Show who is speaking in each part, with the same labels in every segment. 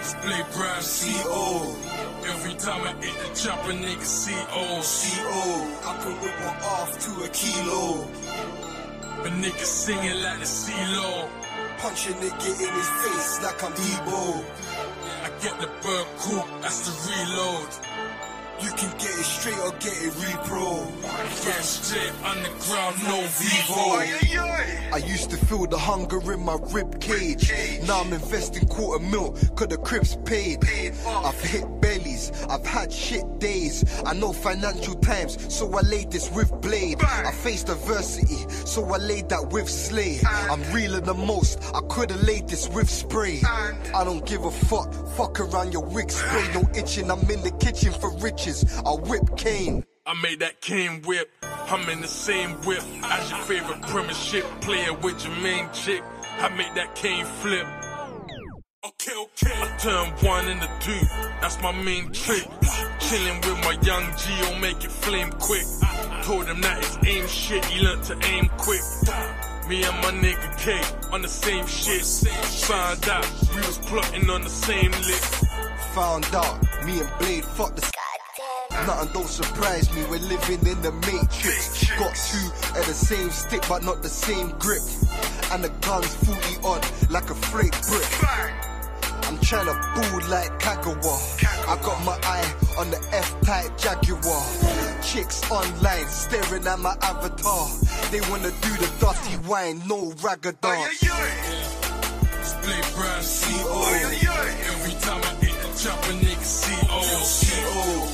Speaker 1: Display brand CO. Every time I hit the chopper, nigga CO.
Speaker 2: I can whip one off to a kilo.
Speaker 1: A nigga singing like the CeeLo.
Speaker 2: Punch a nigga in his face like I'm Debo.
Speaker 1: I get the bird coupe, that's the reload.
Speaker 2: You can get it straight or get it repro.
Speaker 1: Get straight underground, no Vivo.
Speaker 2: I used to feel the hunger in my rib cage. Now I'm investing $250,000 cause the Crips paid. I've hit bellies, I've had shit days. I know financial times, so I laid this with Blade. I faced adversity, so I laid that with Slay. I'm realer than most, I could've laid this with Spray. I don't give a fuck around your wig spray. No itching, I'm in the kitchen for riches. I whip Kane.
Speaker 1: I made that Kane whip. I'm in the same whip as your favorite premiership player with your main chick. I made that Kane flip. Okay. I turn 1 into 2. That's my main trick. Chilling with my young G, make it flame quick. Told him that it's aim shit. He learned to aim quick. Me and my nigga K on the same shit. Found out we was plotting on the same lick.
Speaker 2: Found out me and Blade fucked the nothing don't surprise me, we're living in the Matrix. Got 2 at the same stick but not the same grip. And the gun's 40 odd like a freight brick. I'm tryna boo like Kagawa. I got my eye on the F-type Jaguar. Chicks online staring at my avatar. They wanna do the dirty wine, no ragga dance.
Speaker 1: Display brand CO. Every time I hit the chopper, nigga CO.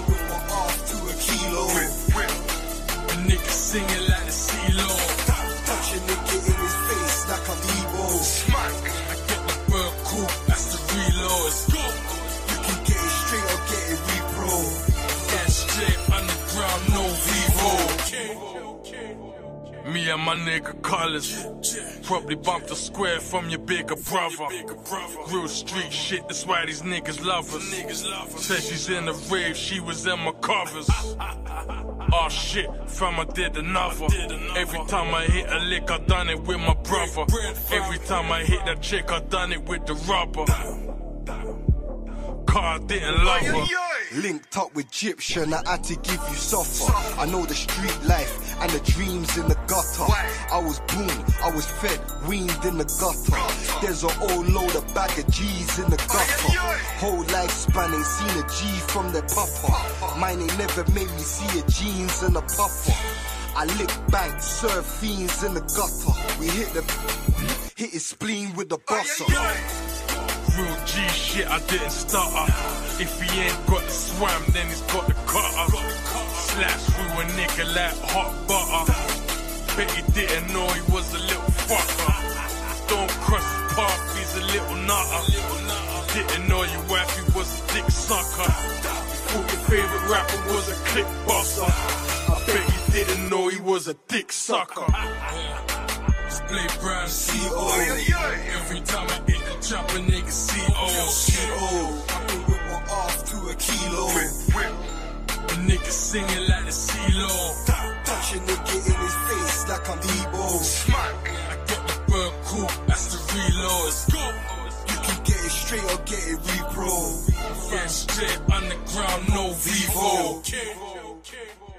Speaker 2: Kilo.
Speaker 1: A nigga singing like the CeeLo.
Speaker 2: Touch a nigga in his face like I'm Debo.
Speaker 1: I get the bird coupe, that's the reload.
Speaker 2: You can get it straight or get it repro.
Speaker 1: Get straight underground, no Vivo. Me and my nigga Colors probably bumped a square from your bigger brother. Real street shit, that's why these niggas love us. Said she's in the rave, she was in my covers. Oh shit, fam, I did another. Every time I hit a lick, I done it with my brother. Every time I hit that chick, I done it with the rubber. Car didn't love her.
Speaker 2: Linked up with Egyptian, I had to give you suffer. I know the street life and the dreams in the gutter. I was born, I was fed, weaned in the gutter. There's a whole load of bag of G's in the gutter. Whole lifespan ain't seen a G from their papa. Mine ain't never made me see a jeans and a puffer. I lick banks, serve fiends in the gutter. We hit his spleen with the busser.
Speaker 1: Real G shit, I didn't stutter. If he ain't got the swam, then he's got the cutter. Slash through a nigga like hot butter. Bet he didn't know he was a little fucker. Don't cross his path, he's a little nutter. Didn't know your wifey was a dick sucker. Thought your favorite rapper was a click buster. I bet you didn't know he was a dick sucker. Display brand CO. Every time I hit the chopper, nigga CO.
Speaker 2: I can whip one off to a kilo.
Speaker 1: A nigga singing like the CeeLo.
Speaker 2: Touch a nigga in his face like I'm Debo.
Speaker 1: I get the bird coupe, that's the reload.
Speaker 2: You can get it straight or get it repro.
Speaker 1: Get straight underground, no Vivo.